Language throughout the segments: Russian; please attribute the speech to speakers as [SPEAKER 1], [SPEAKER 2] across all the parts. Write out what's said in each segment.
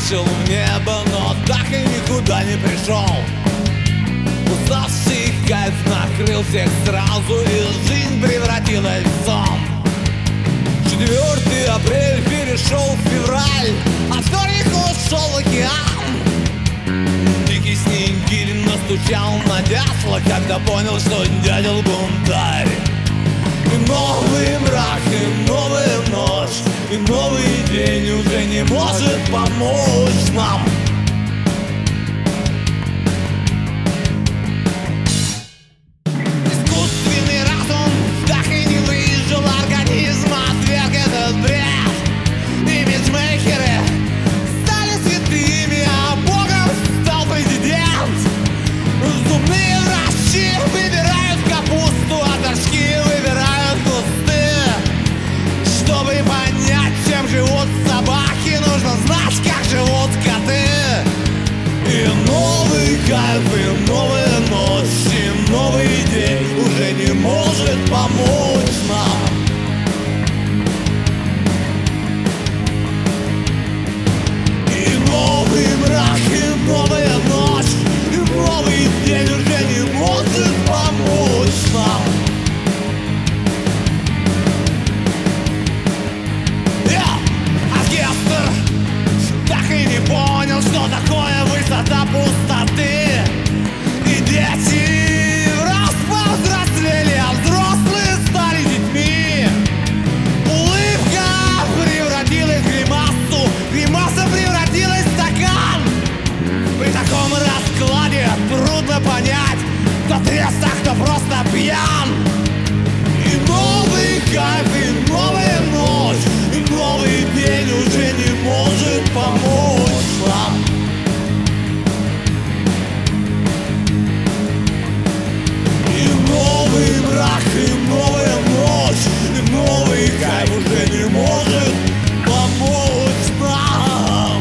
[SPEAKER 1] вышел в небо, но так и никуда не пришел. Уставший кайф накрыл всех сразу, и жизнь превратилась в сон. 4 апреля перешел в февраль, а вторник ушел в океан. Дикий Снегирь настучал на дятла, когда понял, что дятел бунтарь. И новый мрак, и новая ночь, и новый день уже не может помочь нам. Искусственный разум так и не выжил, организм отверг этот бред. Имиджмейкеры стали святыми, а богом стал президент. Зубные врачи выбирают капусту, а торчки выбирают кусты. Чтобы понять, чем живут собаки, нужно знать, как живут коты. И новый кайф, и новая ночь, и новый день уже не может помочь нам. И новый мрак, и новая ночь, и новый день уже не может помочь нам. Оркестр так и не понял, что такое высота пустоты. И дети раз повзрослели, а взрослые стали детьми. Улыбка превратилась в гримасу, гримаса превратилась в стакан. При таком раскладе трудно понять, кто трезв, а кто просто пьян. И новый кайф, и новая ночь, и новый день уже не может помочь нам. И новый мрак, и новая ночь, и новый кайф уже не может помочь нам.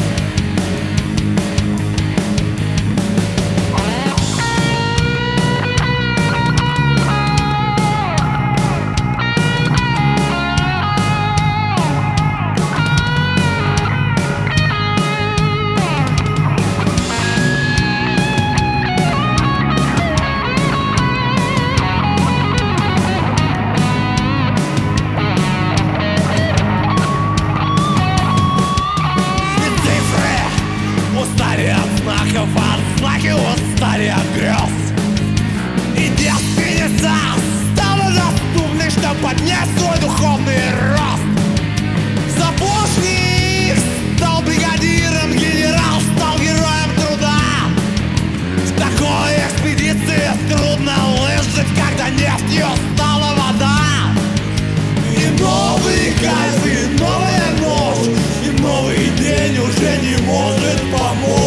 [SPEAKER 1] Устали от знаков, от знаки устали от грез. И девственница стала доступной, чтоб поднять свой духовный рост. Сапожник стал бригадиром, генерал стал героем труда. В такой экспедиции трудно выжить, когда нефтью стала вода. И новый кайф, и новая ночь, и новый день уже не может помочь.